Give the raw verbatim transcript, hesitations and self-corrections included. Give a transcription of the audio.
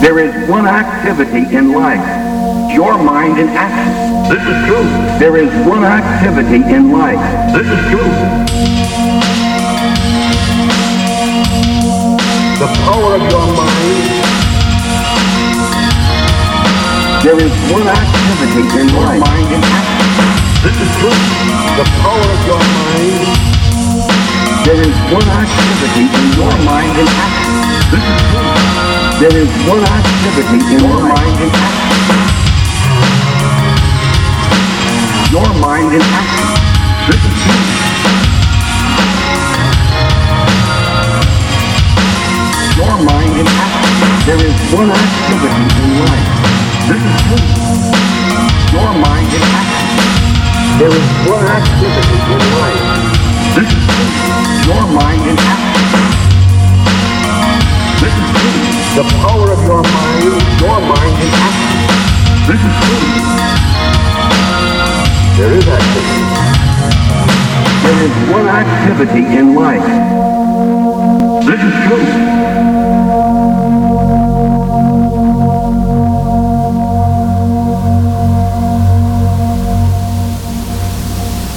There is one activity in life, your mind in action. This is true. There is one activity in life. This is true. The power of your mind. There is one activity in your mind in action. This is true. The power of your mind. There is one activity in your mind in action. This is true. There is one activity in your mind in action. Your mind in action. This is true. Your mind in action. There is one activity in life. This is true. Your mind in action. There is one activity in life. This is true. Your mind in action. This is true. The power of your mind. Your mind in action. This is true. There is activity. There is one activity in life.